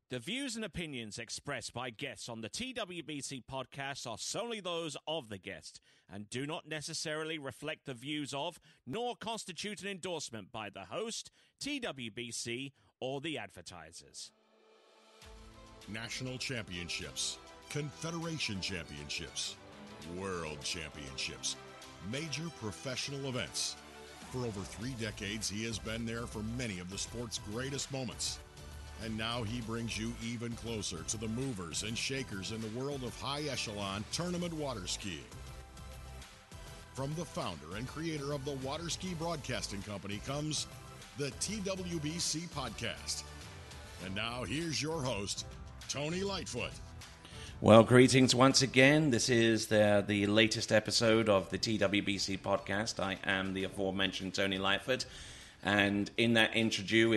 The views and opinions expressed by guests on the TWBC podcast are solely those of the guest and do not necessarily reflect the views of nor constitute an endorsement by the host, TWBC, or the advertisers. National championships, Confederation championships, world championships, major professional events. For over 3 decades, he has been there for many of the sport's greatest moments. And now he brings you even closer to the movers and shakers in the world of high-echelon tournament water skiing. From the founder and creator of the Water Ski Broadcasting Company comes the TWBC Podcast. And now here's your host, Tony Lightfoot. Well, greetings once again. This is the latest episode of the TWBC Podcast. I am the aforementioned Tony Lightfoot. And in that intro,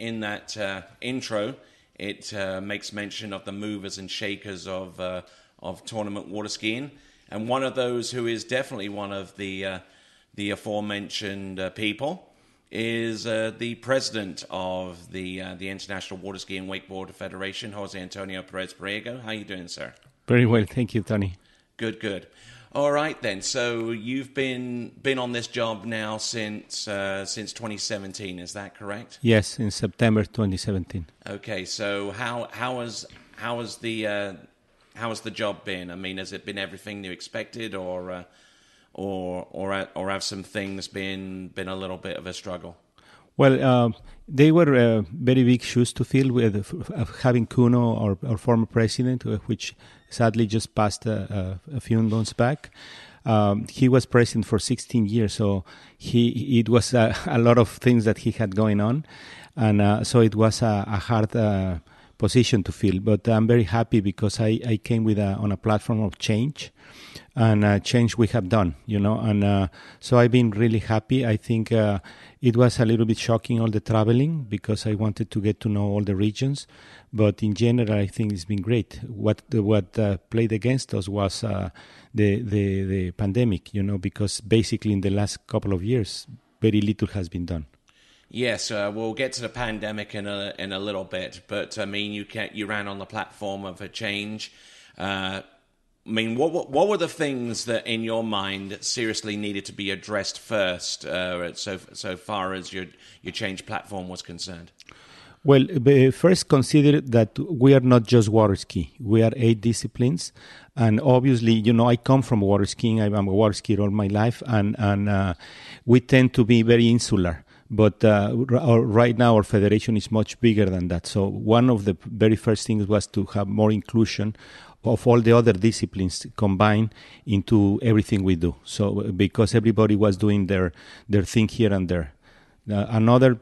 it makes mention of the movers and shakers of tournament water skiing. And one of those who is definitely one of the aforementioned people is the president of the International Water Ski and Wakeboard Federation, Jose Antonio Perez Priego. How are you doing, sir? Very well, thank you, Tony. Good. All right, then. So you've been on this job now since 2017. Is that correct? Yes, in September 2017. Okay. So how has the job been? I mean, has it been everything you expected, or have some things been a little bit of a struggle? Well, they were very big shoes to fill with having Kuno, our former president, which sadly just passed a few months back. He was president for 16 years, so it was a lot of things that he had going on, and so it was a hard position to fill. But I'm very happy because I came on a platform of change, and change we have done, and so I've been really happy. I think it was a little bit shocking, all the traveling, because I wanted to get to know all the regions, but in general I think it's been great. What played against us was the pandemic, because basically in the last couple of years very little has been done. Yes, we'll get to the pandemic in a little bit, but I mean, you ran on the platform of a change. I mean, what were the things that, in your mind, seriously needed to be addressed first, so far as your change platform was concerned? Well, first consider that we are not just water ski. We are 8 disciplines, and obviously, I come from water skiing. I'm a water skier all my life, and we tend to be very insular. But right now, our federation is much bigger than that. So one of the very first things was to have more inclusion of all the other disciplines combined into everything we do. So because everybody was doing their thing here and there. Another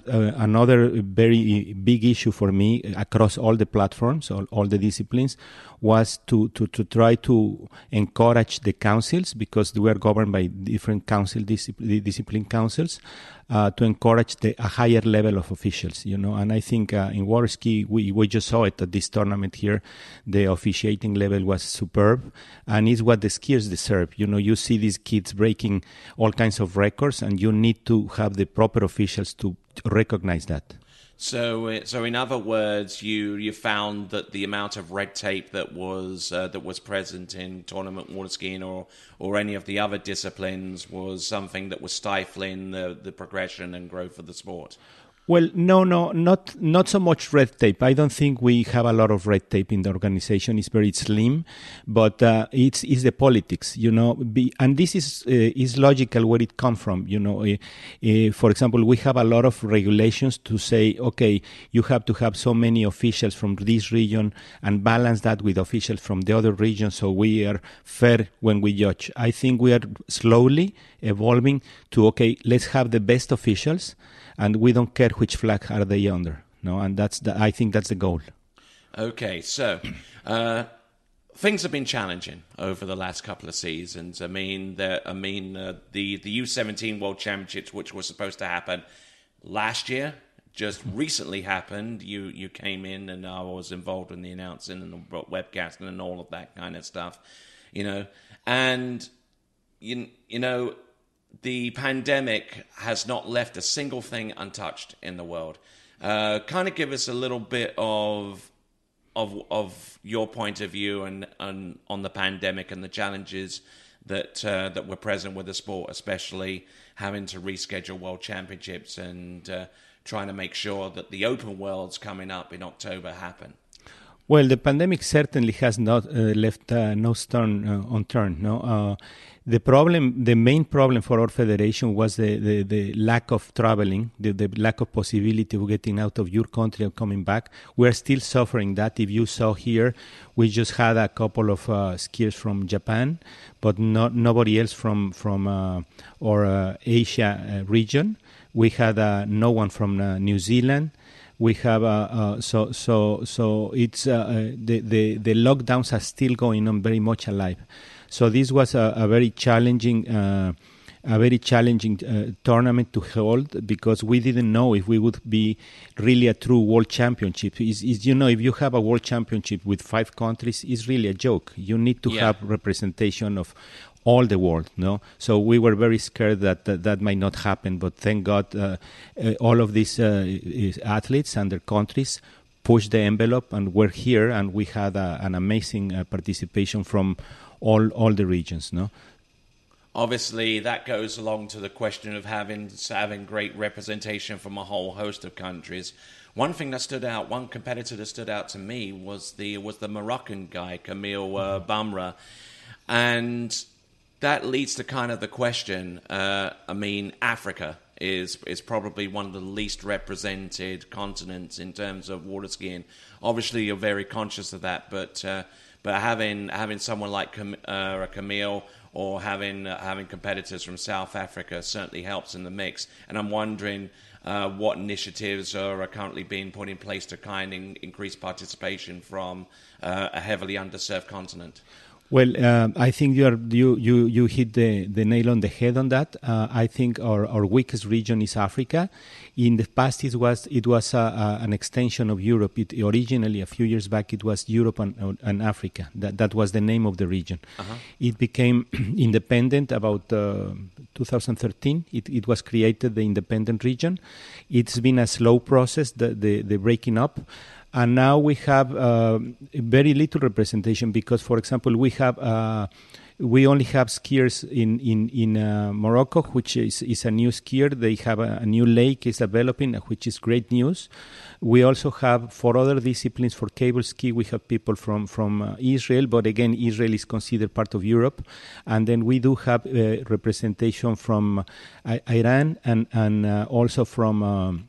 very big issue for me across all the platforms, all the disciplines, was to try to encourage the councils, because we are governed by different discipline councils, to encourage a higher level of officials, and I think in water ski we just saw it at this tournament here. The officiating level was superb, and it's what the skiers deserve. You see these kids breaking all kinds of records, and you need to have the proper officials to recognize that. So in other words, you found that the amount of red tape that was present in tournament water skiing or any of the other disciplines was something that was stifling the progression and growth of the sport. Well, no, not so much red tape. I don't think we have a lot of red tape in the organization. It's very slim, but it's the politics, and this is logical where it comes from. For example, we have a lot of regulations to say, okay, you have to have so many officials from this region and balance that with officials from the other region, so we are fair when we judge. I think we are slowly evolving to, okay, let's have the best officials, and we don't care which flag are they under. No, and I think that's the goal. Okay, so things have been challenging over the last couple of seasons. I mean, the U17 World Championships, which was supposed to happen last year, just recently happened. You came in, and I was involved in the announcing and the webcasting and all of that kind of stuff, and the pandemic has not left a single thing untouched in the world. Kind of give us a little bit of of your point of view and on the pandemic and the challenges that were present with the sport, especially having to reschedule World Championships and trying to make sure that the Open Worlds coming up in October happen? Well, the pandemic certainly has not left no stone unturned. No, the main problem for our federation was the lack of traveling, the lack of possibility of getting out of your country and coming back. We're still suffering that. If you saw here, we just had a couple of skiers from Japan, but nobody else from our Asia region. We had no one from New Zealand. We have so it's the lockdowns are still going on, very much alive. So this was a very challenging tournament to hold, because we didn't know if we would be really a true world championship. If you have a world championship with 5 countries, it's really a joke. You need to have representation of all the world, no? So we were very scared that might not happen, but thank God all of these athletes and their countries pushed the envelope, and we're here, and we had an amazing participation from all the regions, no? Obviously, that goes along to the question of having great representation from a whole host of countries. One thing that stood out, one competitor that stood out to me was the Moroccan guy, Kamil Bamra, and that leads to kind of the question. Africa is probably one of the least represented continents in terms of water skiing. Obviously, you're very conscious of that, but having someone like Kamil or having competitors from South Africa certainly helps in the mix. And I'm wondering what initiatives are currently being put in place to kind of increase participation from a heavily underserved continent. Well, I think you hit the nail on the head on that. I think our weakest region is Africa. In the past, it was an extension of Europe. Originally, a few years back, it was Europe and Africa. That was the name of the region. Uh-huh. It became independent about 2013. It was created, the independent region. It's been a slow process, the breaking up. And now we have very little representation because, for example, we only have skiers in Morocco, which is a new skier. They have a new lake is developing, which is great news. We also have, for other disciplines, for cable ski, we have people from Israel, but again, Israel is considered part of Europe. And then we do have representation from Iran and also from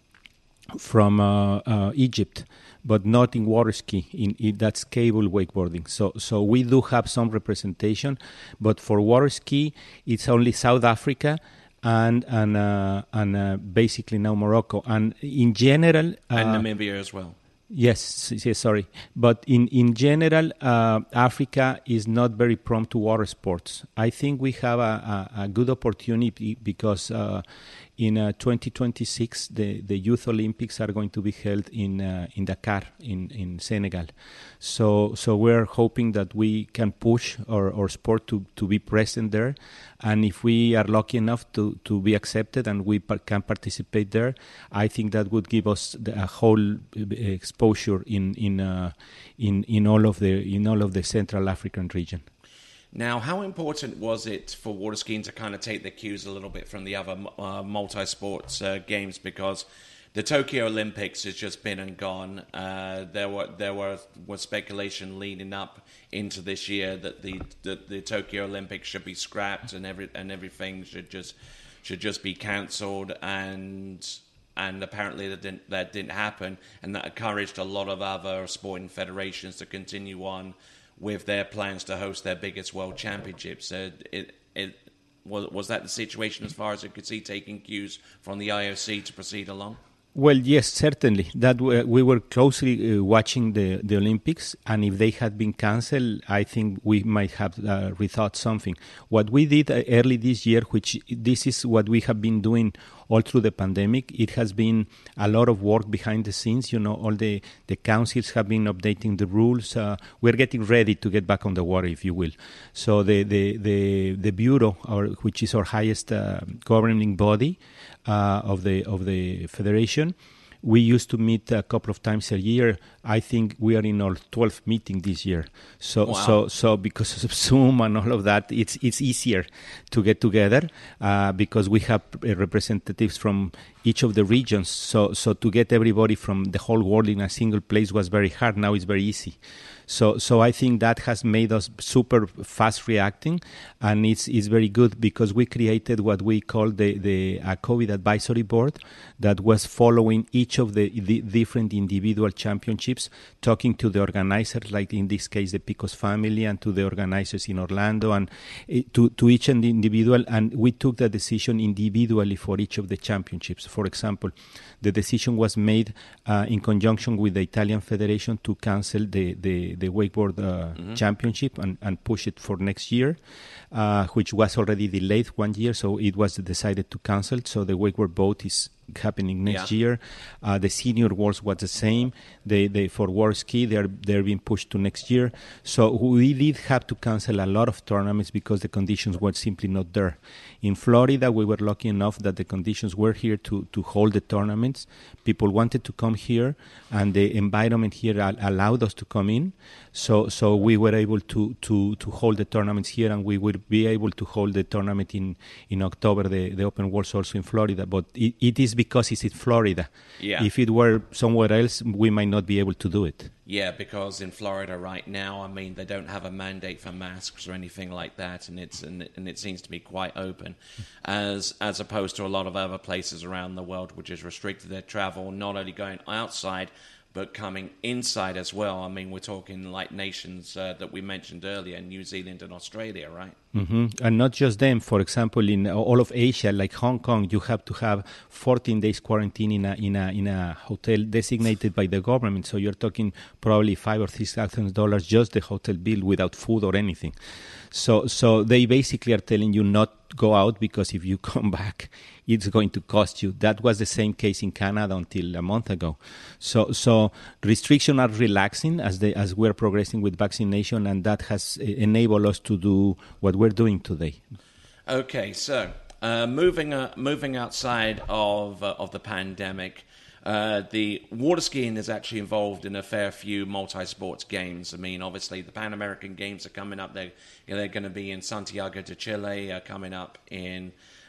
Egypt, but not in water ski. That's cable wakeboarding. So we do have some representation, but for water ski, it's only South Africa and basically now Morocco. And in general, and Namibia as well. Yes, sorry. But in general, Africa is not very prone to water sports. I think we have a good opportunity because in 2026, the Youth Olympics are going to be held in Dakar, in Senegal. So we're hoping that we can push our sport to be present there. And if we are lucky enough to be accepted and we can participate there, I think that would give us a whole exposure in all of the Central African region. Now, how important was it for water skiing to kind of take the cues a little bit from the other multi-sports games? Because the Tokyo Olympics has just been and gone. There was speculation leading up into this year that the Tokyo Olympics should be scrapped and everything should just be cancelled, and apparently that didn't happen, and that encouraged a lot of other sporting federations to continue on with their plans to host their biggest world championships. Was that the situation as far as it could see, taking cues from the IOC to proceed along? Well, yes, certainly. That we were closely watching the Olympics, and if they had been cancelled, I think we might have rethought something. What we did early this year, which this is what we have been doing all through the pandemic, it has been a lot of work behind the scenes. All the councils have been updating the rules. We're getting ready to get back on the water, if you will. So the Bureau, which is our highest governing body of the federation, we used to meet a couple of times a year I think we are in our 12th meeting this year. Wow. So because of Zoom and all of that, it's easier to get together because we have representatives from each of the regions. So to get everybody from the whole world in a single place was very hard. Now it's very easy. So I think that has made us super fast reacting, and it's very good because we created what we call the COVID advisory board that was following each of the different individual championships, talking to the organizers, like in this case the Picos family, and to the organizers in Orlando, and to each and individual, and we took the decision individually for each of the championships. For example, the decision was made in conjunction with the Italian Federation to cancel the wakeboard championship and push it for next year, which was already delayed 1 year, so it was decided to cancel. So the wakeboard boat is happening next year. The senior worlds was the same. They for water ski they're being pushed to next year. So we did have to cancel a lot of tournaments because the conditions were simply not there. In Florida, we were lucky enough that the conditions were here to hold the tournaments. People wanted to come here, and the environment here allowed us to come in. So we were able to hold the tournaments here, and we would be able to hold the tournament in October, the Open Worlds also in Florida. But it is because it's in Florida. Yeah. If it were somewhere else, we might not be able to do it. Yeah, because in Florida right now, I mean, they don't have a mandate for masks or anything like that, and it seems to be quite open, as opposed to a lot of other places around the world which has restricted their travel, not only going outside but coming inside as well. I mean, we're talking like nations that we mentioned earlier, New Zealand and Australia, right? Mm-hmm. And not just them. For example, in all of Asia, like Hong Kong, you have to have 14 days quarantine in a hotel designated by the government. So you're talking probably $5,000 or $6,000 just the hotel bill without food or anything. So they basically are telling you not go out because if you come back, it's going to cost you. That was the same case in Canada until a month ago. So restrictions are relaxing as we're progressing with vaccination, and that has enabled us to do what we're doing today. Okay, so moving outside of the pandemic, the water skiing is actually involved in a fair few multi-sports games. I mean, obviously, the Pan American Games are coming up. They're going to be in Santiago de Chile, coming up in...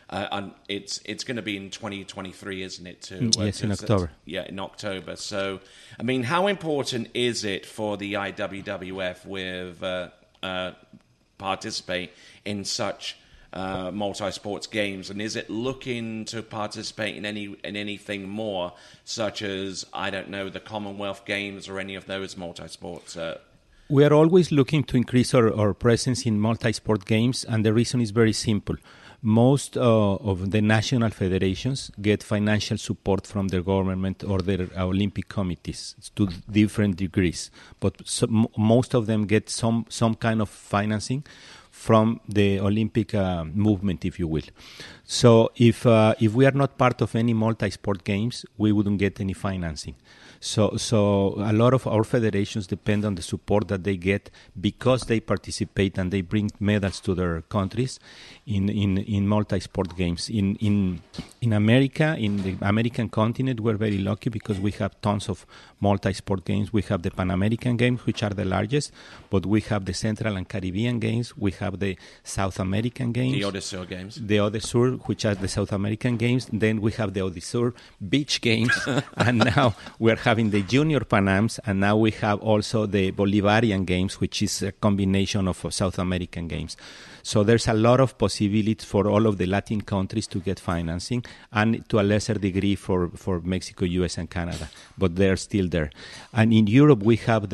it's going to be in 2023, isn't it? Yes, in October. Yeah, in October. So, I mean, how important is it for the IWWF with participate in such multi-sports games, and is it looking to participate in anything more, such as, I don't know, the Commonwealth Games or any of those multi-sports? We are always looking to increase our presence in multi-sport games, and the reason is very simple. Most of the national federations get financial support from their government or their Olympic committees to different degrees, but most of them get some kind of financing from the Olympic movement, if you will. So if we are not part of any multi-sport games, we wouldn't get any financing. So a lot of our federations depend on the support that they get because they participate and they bring medals to their countries in multi-sport games. In America, in the American continent, we're very lucky because we have tons of multi-sport games. We have the Pan American Games, which are the largest, but we have the Central and Caribbean Games. We have the South American Games. The Odysseus Games. The Odysseus, which are the South American Games. Then we have the Odysseus Beach Games. And now we're having the Junior Pan Ams, and now we have also the Bolivarian Games, which is a combination of South American Games. So there's a lot of possibilities for all of the Latin countries to get financing, and to a lesser degree for Mexico, US, and Canada, but they're still there. And in Europe, we have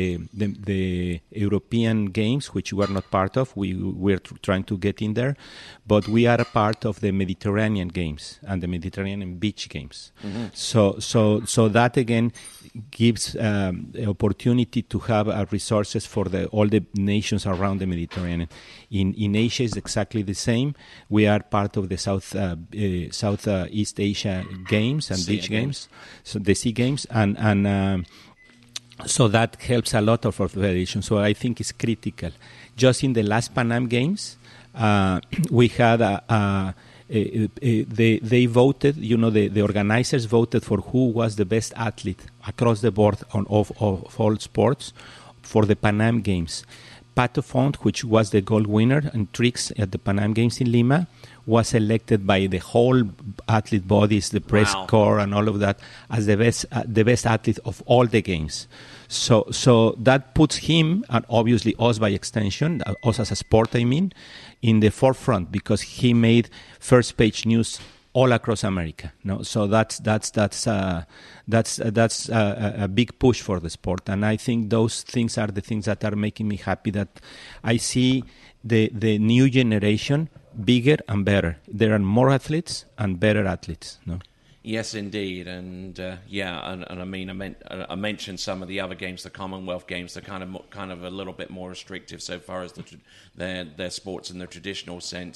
the European Games, which we are not part of. We're trying to get in there, but we are a part of the Mediterranean Games and the Mediterranean Beach Games. Mm-hmm. So that again gives opportunity to have resources for all the nations around the Mediterranean. In Asia is exactly the same. We are part of the Southeast Asia Games and Beach Games, so the SEA Games, and so that helps a lot of our federations. So I think it's critical. Just in the last Pan Am Games, we had they voted. The organizers voted for who was the best athlete across the board of all sports for the Pan Am Games. Pato Font, which was the gold winner in tricks at the Pan Am Games in Lima, was elected by the whole athlete bodies, the press corps, and all of that as the best athlete of all the games. So that puts him, and obviously us by extension, us as a sport, in the forefront, because he made first page news all across America. So that's a big push for the sport, and I think those things are the things that are making me happy. That I see the new generation bigger and better. There are more athletes and better athletes. Yes, indeed, and I mentioned some of the other games, the Commonwealth Games. They're kind of a little bit more restrictive so far as their sports in the traditional sense.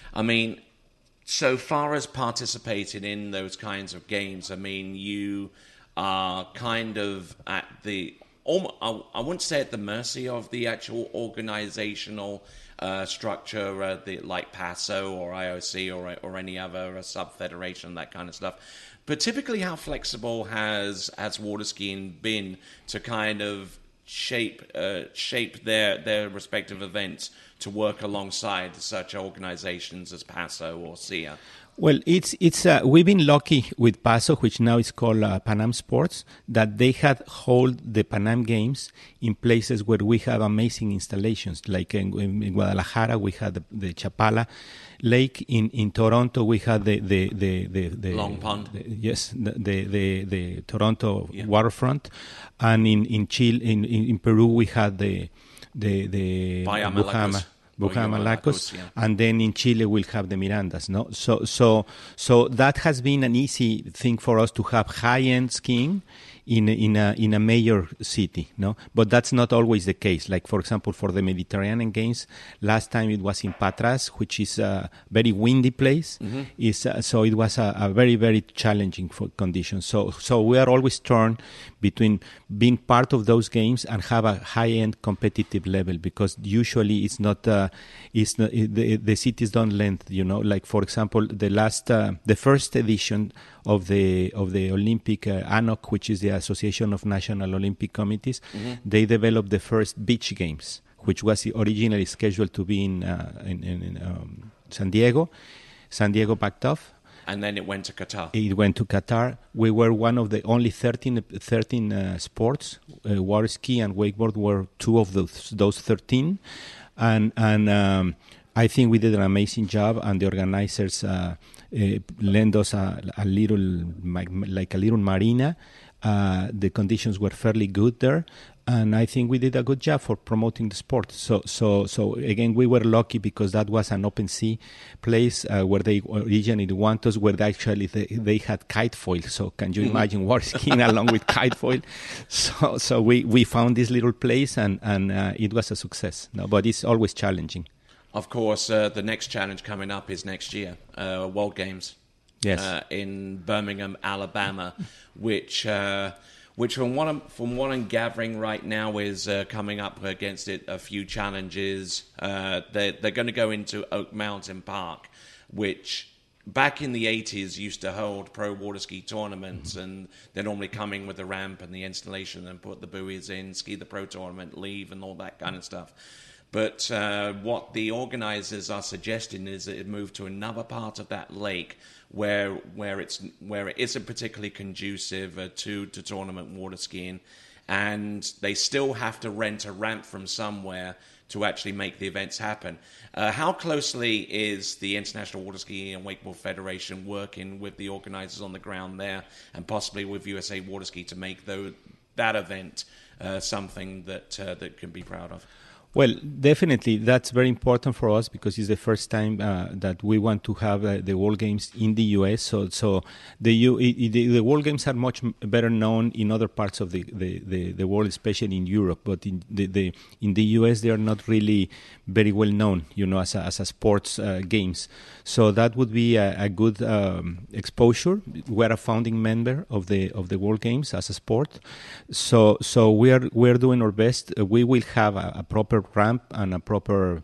So far as participating in those kinds of games, you are kind of at I wouldn't say at the mercy of the actual organizational structure, like PASO or IOC or any other sub-federation, that kind of stuff. But typically, how flexible has water skiing been to kind of shape their respective events to work alongside such organizations as PASO or SIA? Well, it's we've been lucky with PASO, which now is called Pan Am Sports, that they had hold the Pan Am Games in places where we have amazing installations. Like in Guadalajara, we had the Chapala Lake. In Toronto, we had the Long Pond. The Toronto waterfront, and in Chile, in Peru, we had the Bujama Lacos, and then in Chile we'll have the Mirandas. So that has been an easy thing for us to have high-end skiing in a major city. But that's not always the case. Like, for example, for the Mediterranean Games, last time it was in Patras, which is a very windy place. Mm-hmm. So it was a very, very challenging condition. So we are always torn between being part of those games and have a high-end competitive level, because usually it's not the cities don't lend. Like, for example, the first edition of the Olympic ANOC, which is the Association of National Olympic Committees, mm-hmm. they developed the first beach games, which was originally scheduled to be in San Diego. San Diego backed off. And then it went to Qatar. It went to Qatar. We were one of the only 13 sports. Water ski and wakeboard were two of those 13. And I think we did an amazing job, and the organizers lent us a little marina. The conditions were fairly good there, and I think we did a good job for promoting the sport. So again, we were lucky because that was an open sea place where they originally wanted us, where they had kite foil. So can you imagine water skiing along with kite foil? So we found this little place, and it was a success. But it's always challenging. Of course, the next challenge coming up is next year, World Games. Yes. In Birmingham, Alabama, which from what I'm gathering right now is coming up against it a few challenges. They're going to go into Oak Mountain Park, which back in the 80s used to hold pro water ski tournaments, and they're normally coming with the ramp and the installation and put the buoys in, ski the pro tournament, leave, and all that kind of stuff. But what the organizers are suggesting is that it move to another part of that lake where it isn't particularly conducive to tournament water skiing, and they still have to rent a ramp from somewhere to actually make the events happen. How closely is the International Water Ski and Wakeboard Federation working with the organizers on the ground there, and possibly with USA Water Ski, to make that event something that can be proud of? Well, definitely, that's very important for us because it's the first time that we want to have the World Games in the U.S. So the World Games are much better known in other parts of the world, especially in Europe. But in the U.S., they are not really very well known, as a sports games. So that would be a good exposure. We're a founding member of the World Games as a sport. So we're doing our best. We will have a proper ramp and a proper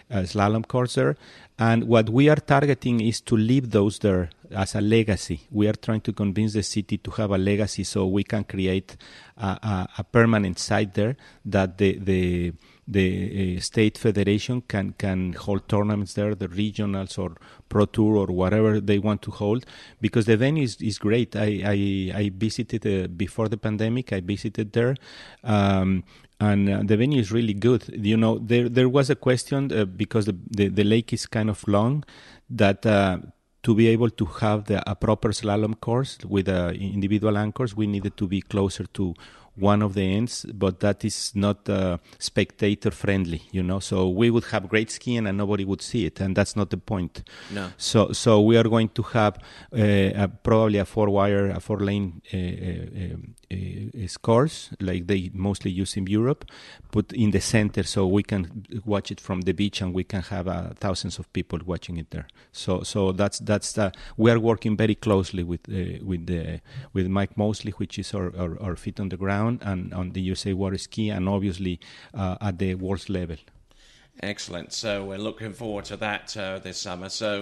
slalom course there. And what we are targeting is to leave those there as a legacy. We are trying to convince the city to have a legacy so we can create a permanent site there that the state federation can hold tournaments there, the regionals or Pro Tour or whatever they want to hold, because the venue is great. I visited before the pandemic. I visited there. And the venue is really good. You know, there was a question because the lake is kind of long, that to be able to have a proper slalom course with individual anchors, we needed to be closer to one of the ends, but that is not spectator friendly, you know. So we would have great skiing and nobody would see it, and that's not the point. No. So we are going to have probably a 4-lane course like they mostly use in Europe, put in the center so we can watch it from the beach and we can have thousands of people watching it there. So that's we are working very closely with Mike Mosley, which is our feet on the ground, and on the USA Water Ski, and obviously at the world level. Excellent. So we're looking forward to that this summer. So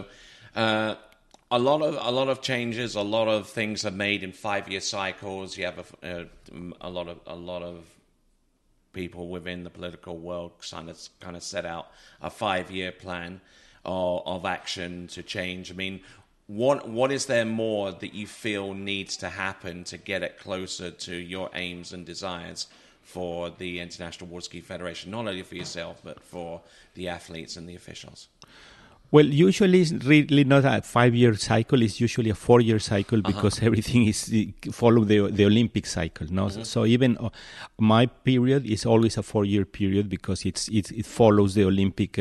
a lot of changes, a lot of things are made in 5-year cycles. You have a lot of people within the political world kind of set out a 5-year plan of action to change. I mean, what is there more that you feel needs to happen to get it closer to your aims and desires for the International Water Ski Federation, not only for yourself, but for the athletes and the officials? Well, usually it's really not a 5-year cycle. It's usually a 4-year cycle because everything is follow the Olympic cycle. No, so even my period is always a 4-year period because it follows the Olympic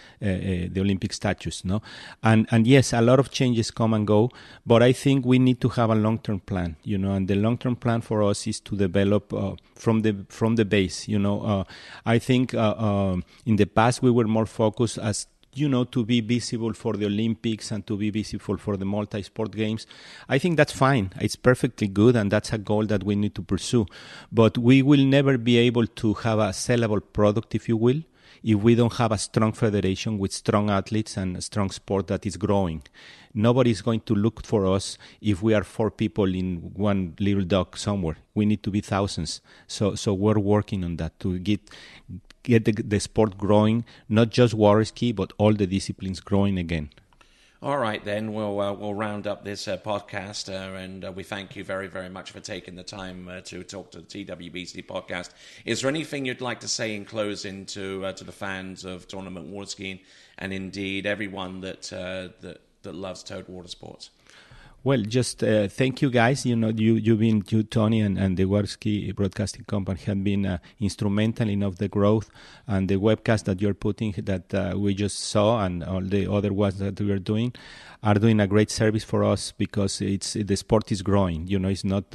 status. No, and yes, a lot of changes come and go, but I think we need to have a long-term plan. You know, and the long-term plan for us is to develop from the base. You know, I think in the past we were more focused as to be visible for the Olympics and to be visible for the multi-sport games. I think that's fine. It's perfectly good, and that's a goal that we need to pursue. But we will never be able to have a sellable product, if you will, if we don't have a strong federation with strong athletes and a strong sport that is growing. Nobody is going to look for us if we are 4 people in one little dock somewhere. We need to be thousands. So we're working on that to get the sport growing, not just water ski, but all the disciplines growing again. All right, then we'll round up this podcast, and we thank you very, very much for taking the time to talk to the TWBC podcast. Is there anything you'd like to say in closing to the fans of tournament water skiing, and indeed everyone that loves towed water sports? Well, just thank you guys. You, Tony, and the Water Ski Broadcasting Company have been instrumental in of the growth, and the webcast that you're putting that we just saw, and all the other ones that we are doing a great service for us because the sport is growing. You know, it's not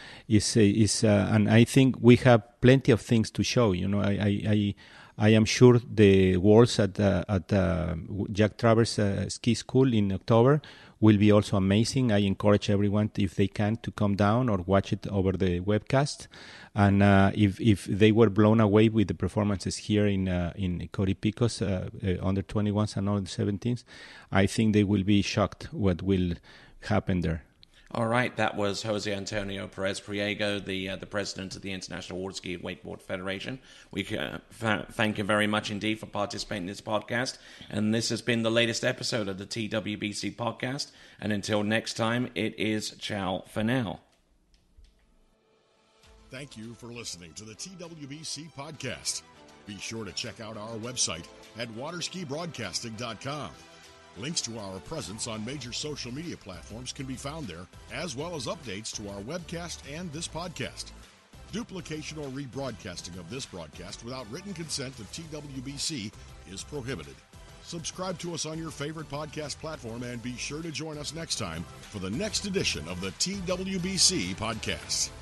and I think we have plenty of things to show. You know, I am sure the Worlds at Jack Travers Ski School in October will be also amazing. I encourage everyone, if they can, to come down or watch it over the webcast. And if they were blown away with the performances here in Cody Picos, under 21s and under 17s, I think they will be shocked what will happen there. All right, that was Jose Antonio Perez Priego, the president of the International Water Ski and Wakeboard Federation. We thank him very much indeed for participating in this podcast. And this has been the latest episode of the TWBC podcast. And until next time, it is ciao for now. Thank you for listening to the TWBC podcast. Be sure to check out our website at waterskibroadcasting.com. Links to our presence on major social media platforms can be found there, as well as updates to our webcast and this podcast. Duplication or rebroadcasting of this broadcast without written consent of TWBC is prohibited. Subscribe to us on your favorite podcast platform and be sure to join us next time for the next edition of the TWBC podcast.